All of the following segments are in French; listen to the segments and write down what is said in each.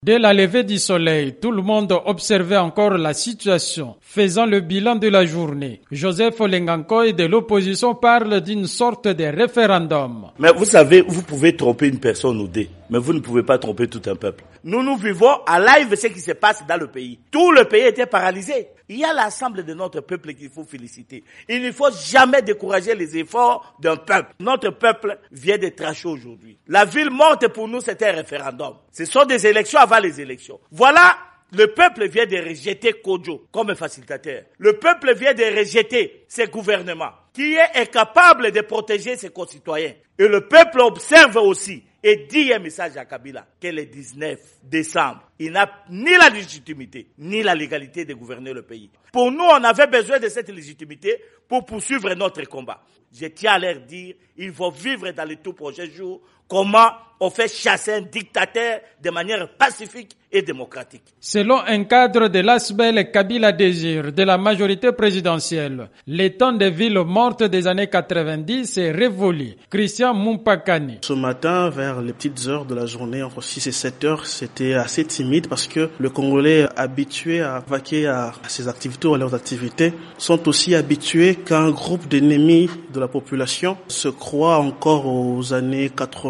Dès la levée du soleil, tout le monde observait encore la situation, faisant le bilan de la journée. Joseph Olengankoy de l'opposition parle d'une sorte de référendum. Mais vous savez, vous pouvez tromper une personne ou deux, mais vous ne pouvez pas tromper tout un peuple. Nous vivons à live ce qui se passe dans le pays. Tout le pays était paralysé. Il y a l'ensemble de notre peuple qu'il faut féliciter. Il ne faut jamais décourager les efforts d'un peuple. Notre peuple vient de tracher aujourd'hui. La ville morte pour nous, c'était un référendum. Ce sont des élections avant les élections. Voilà, le peuple vient de rejeter Kodjo comme facilitateur. Le peuple vient de rejeter ses gouvernements qui est incapable de protéger ses concitoyens. Et le peuple observe aussi et dit un message à Kabila que le 19 décembre, il n'a ni la légitimité, ni la légalité de gouverner le pays. Pour nous, on avait besoin de cette légitimité pour poursuivre notre combat. Je tiens à leur dire, il faut vivre dans les tout prochains jours comment on fait chasser un dictateur de manière pacifique et démocratique. Selon un cadre de l'ASBEL Kabila Désir de la majorité présidentielle, les temps des villes mortes des années 90 est révolu. Christian Mumpakani. Ce matin, vers les petites heures de la journée, entre 6 et 7 heures, c'était assez timide parce que le Congolais habitué à vaquer à ses activités ou à leurs activités sont aussi habitués qu'un groupe d'ennemis de la population se croit encore aux années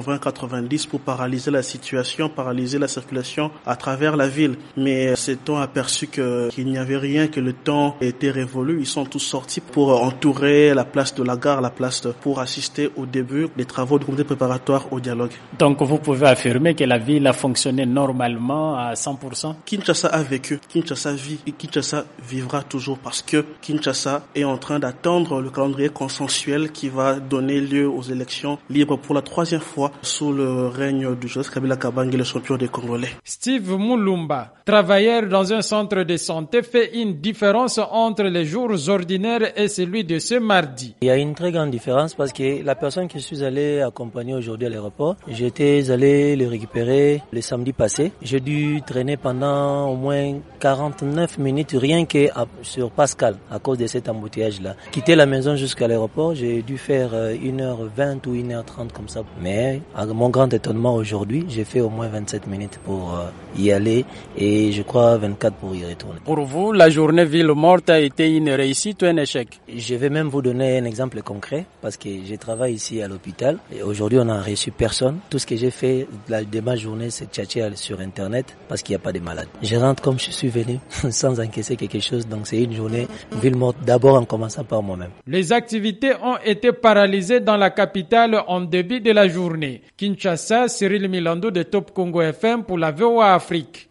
80-90 pour paralyser la situation, paralyser la circulation à travers la ville. Mais s'est-on aperçu qu'il n'y avait rien, que le temps était révolu. Ils sont tous sortis pour entourer la place de la gare, la place pour assister au début des travaux du comité préparatoire au dialogue. Donc vous pouvez affirmer que la ville a fonctionné normalement à 100%? Kinshasa a vécu, Kinshasa vit et Kinshasa vivra toujours parce que Kinshasa est en train d'attendre le calendrier consensuel qui va donner lieu aux élections libres pour la 3e fois sous le règne du Joseph Kabila Kabange, le champion des Congolais. Steve Mulumba, travailleur dans un centre de santé, fait une différence entre les jours ordinaires et celui de ce mardi. Il y a une très grande différence parce que la personne que je suis allé accompagner aujourd'hui à l'aéroport, j'étais allé le récupérer le samedi passé. J'ai dû traîner pendant au moins 49 minutes rien que sur Pascal à cause de cet embouteillage-là. Quitter la maison jusqu'à l'aéroport, j'ai dû faire 1h20 ou 1h30 comme ça. Mais à mon grand étonnement aujourd'hui, j'ai fait au moins 27 minutes pour y aller et je crois 24 pour y retourner. Pour vous, la journée ville morte a été une réussite ou un échec? Je vais même vous donner un exemple concret parce que je travaille ici à l'hôpital et aujourd'hui on n'a reçu personne. Tout ce que j'ai fait de ma journée c'est tchatcher sur internet parce qu'il n'y a pas de malades. Je rentre comme je suis venu sans encaisser quelque chose, donc c'est une journée ville morte d'abord en commençant par moi-même. Les activités ont été paralysées dans la capitale en début de la journée. Kinshasa, Cyril Milando de Top Congo FM pour la VOA Afrique.